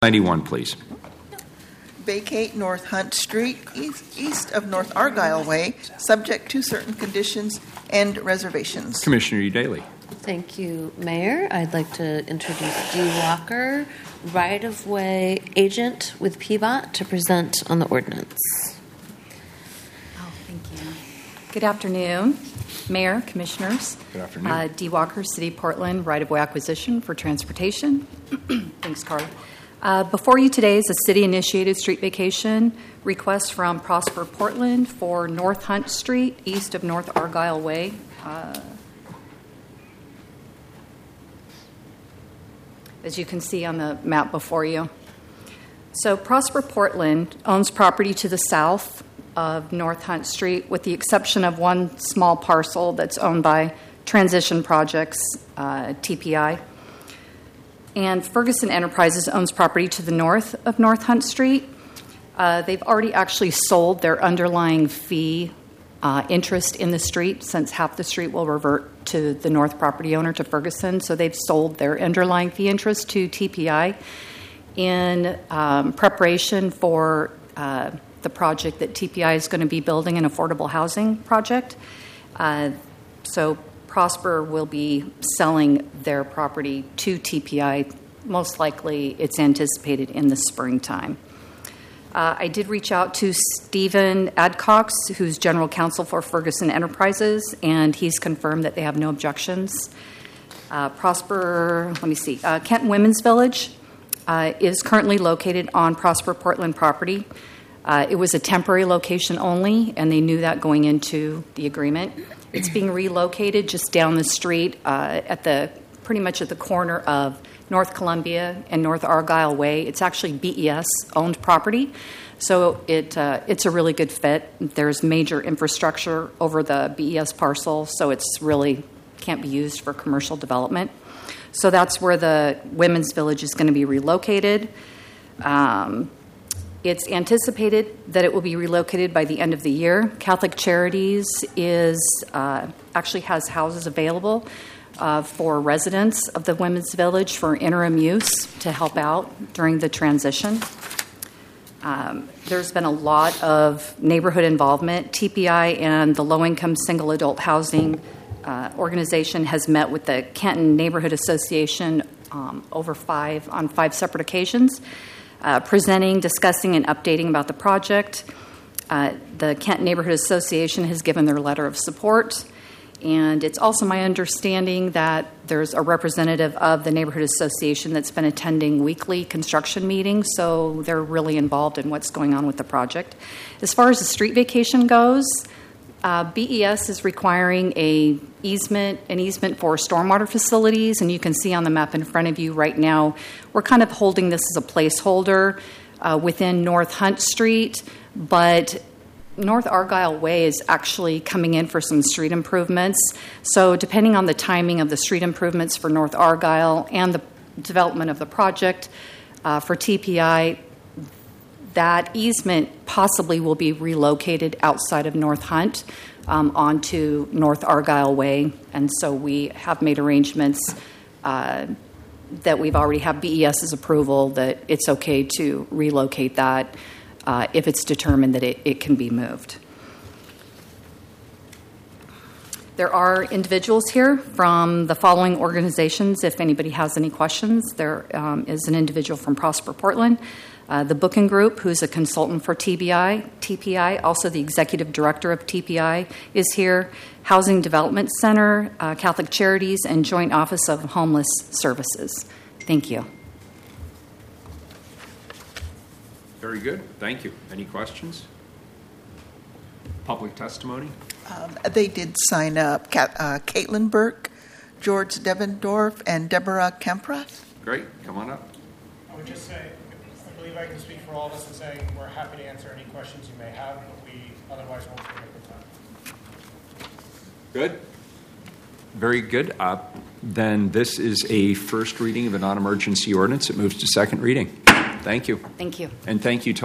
91, please. Vacate North Hunt Street, east of North Argyle Way, subject to certain conditions and reservations. Commissioner Daly. Thank you, Mayor. I'd like to introduce Dee Walker, right-of-way agent with PBOT, to present on the ordinance. Oh, thank you. Good afternoon, Mayor, Commissioners. Good afternoon. Dee Walker, City of Portland, right-of-way acquisition for transportation. Thanks, Carla. Before you today is a city-initiated street vacation request from Prosper Portland for North Hunt Street, east of North Argyle Way. As you can see on the map before you. So Prosper Portland owns property to the south of North Hunt Street, with the exception of one small parcel that's owned by Transition Projects, TPI. And Ferguson Enterprises owns property to the north of North Hunt Street. They've already actually sold their underlying fee interest in the street, since half the street will revert to the north property owner, to Ferguson. So they've sold their underlying fee interest to TPI in preparation for the project that TPI is going to be building, an affordable housing project. So Prosper will be selling their property to TPI. Most likely, it's anticipated in the springtime. I did reach out to Stephen Adcox, who's general counsel for Ferguson Enterprises, and he's confirmed that they have no objections. Kenton Women's Village is currently located on Prosper Portland property. It was a temporary location only, and they knew that going into the agreement. It's being relocated just down the street pretty much at the corner of North Columbia and North Argyle Way. It's actually BES-owned property, so it's a really good fit. There's major infrastructure over the BES parcel, so it's really can't be used for commercial development. So that's where the Women's Village is going to be relocated. It's anticipated that it will be relocated by the end of the year. Catholic Charities actually has houses available for residents of the Women's Village for interim use to help out during the transition. There's been a lot of neighborhood involvement. TPI and the Low-Income Single Adult Housing Organization has met with the Kenton Neighborhood Association on 5 separate occasions, presenting, discussing, and updating about the project. The Kenton Neighborhood Association has given their letter of support. And it's also my understanding that there's a representative of the Neighborhood Association that's been attending weekly construction meetings, so they're really involved in what's going on with the project. As far as the street vacation goes, BES is requiring an easement for stormwater facilities, and you can see on the map in front of you right now, we're kind of holding this as a placeholder within North Hunt Street, but North Argyle Way is actually coming in for some street improvements. So depending on the timing of the street improvements for North Argyle and the development of the project for TPI, that easement possibly will be relocated outside of North Hunt onto North Argyle Way. And so we have made arrangements that we've already have BES's approval that it's okay to relocate that if it's determined that it can be moved. There are individuals here from the following organizations. If anybody has any questions, there is an individual from Prosper Portland, the Booking Group, who's a consultant for TPI, also the executive director of TPI is here, Housing Development Center, Catholic Charities, and Joint Office of Homeless Services. Thank you. Very good. Thank you. Any questions? Public testimony? They did sign up. Caitlin Burke, George Devendorf, and Deborah Kemprath. Great. Come on up. I would just say, I believe I can speak for all of us in saying we're happy to answer any questions you may have, but we otherwise won't take up the time. Good. Very good. Then this is a first reading of a non-emergency ordinance. It moves to second reading. Thank you. Thank you. And thank you to